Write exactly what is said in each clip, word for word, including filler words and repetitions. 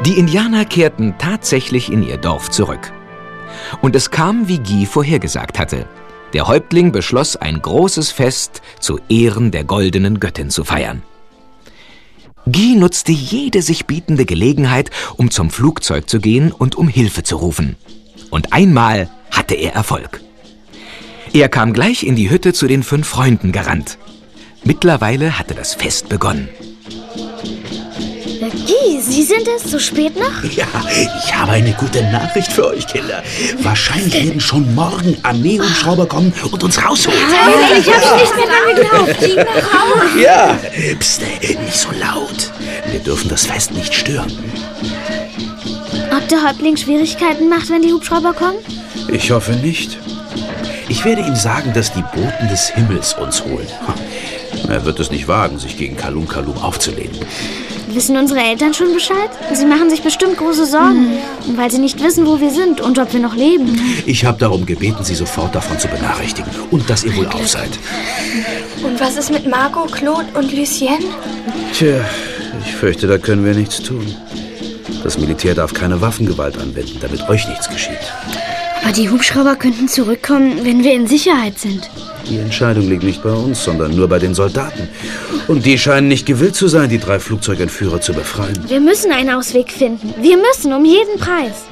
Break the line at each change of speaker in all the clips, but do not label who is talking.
Die Indianer kehrten tatsächlich in ihr Dorf zurück. Und es kam, wie Guy vorhergesagt hatte. Der Häuptling beschloss, ein großes Fest zu Ehren der goldenen Göttin zu feiern. Guy nutzte jede sich bietende Gelegenheit, um zum Flugzeug zu gehen und um Hilfe zu rufen. Und einmal hatte er Erfolg. Er kam gleich in die Hütte zu den fünf Freunden gerannt. Mittlerweile hatte das Fest begonnen.
Guy, Sie sind es? So spät noch?
Ja, ich habe eine gute Nachricht für euch, Kinder. Wahrscheinlich werden schon morgen Armeehubschrauber kommen und uns rausholen.
Nein, ich hab's nicht mehr dran geglaubt. Flieg nach Hause.
Ja, pst, nicht so laut. Wir dürfen das Fest nicht stören.
Ob der Häuptling Schwierigkeiten macht, wenn die Hubschrauber kommen?
Ich hoffe nicht. Ich werde ihm sagen, dass die Boten des Himmels uns holen. Er wird es nicht wagen, sich gegen Kalum Kalum aufzulehnen.
Wissen unsere Eltern schon Bescheid? Sie machen sich bestimmt große Sorgen, mhm. weil sie nicht wissen, wo wir sind und ob wir noch leben.
Ich habe darum gebeten, sie sofort davon zu benachrichtigen und dass ihr wohl auf seid.
Und was ist mit Marco, Claude und Lucien?
Tja, ich fürchte, da können wir nichts tun. Das Militär darf keine Waffengewalt anwenden, damit euch nichts geschieht.
Aber die Hubschrauber könnten zurückkommen, wenn wir in Sicherheit sind.
Die Entscheidung liegt nicht bei uns, sondern nur bei den Soldaten. Und die scheinen nicht gewillt zu sein, die drei Flugzeugentführer zu befreien.
Wir müssen einen Ausweg finden. Wir müssen, um jeden Preis.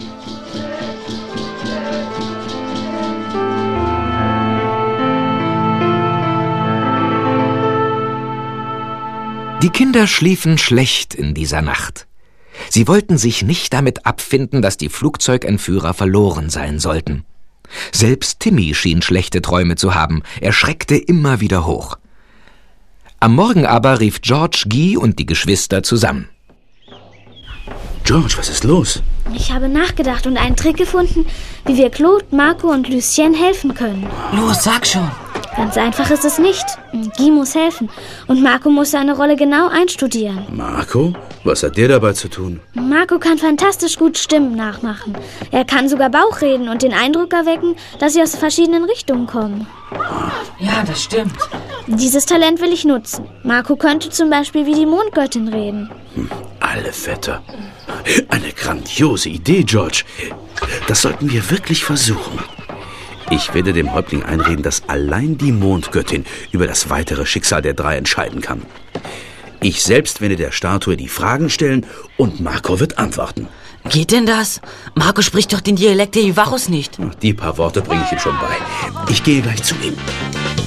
Die Kinder schliefen schlecht in dieser Nacht. Sie wollten sich nicht damit abfinden, dass die Flugzeugentführer verloren sein sollten. Selbst Timmy schien schlechte Träume zu haben. Er schreckte immer wieder hoch. Am Morgen aber rief George Guy und die Geschwister zusammen.
George, was ist los?
Ich habe nachgedacht und einen Trick gefunden, wie wir Claude, Marco und Lucien helfen können.
Los, sag schon.
Ganz einfach ist es nicht. Guy muss helfen und Marco muss seine Rolle genau einstudieren.
Marco? Was hat der dabei zu tun?
Marco kann fantastisch gut Stimmen nachmachen. Er kann sogar Bauch reden und den Eindruck erwecken, dass sie aus verschiedenen Richtungen kommen.
Ja, das stimmt.
Dieses Talent will ich nutzen. Marco könnte zum Beispiel wie die Mondgöttin reden.
Hm, alle Vetter. Eine grandiose Idee, George. Das sollten wir wirklich versuchen. Ich werde dem Häuptling einreden, dass allein die Mondgöttin über das weitere Schicksal der drei entscheiden kann. Ich selbst werde der Statue die Fragen stellen und Marco wird antworten.
Geht denn das? Marco spricht doch den Dialekt der Ivarus nicht.
Die paar Worte bringe ich ihm schon bei. Ich gehe gleich zu ihm.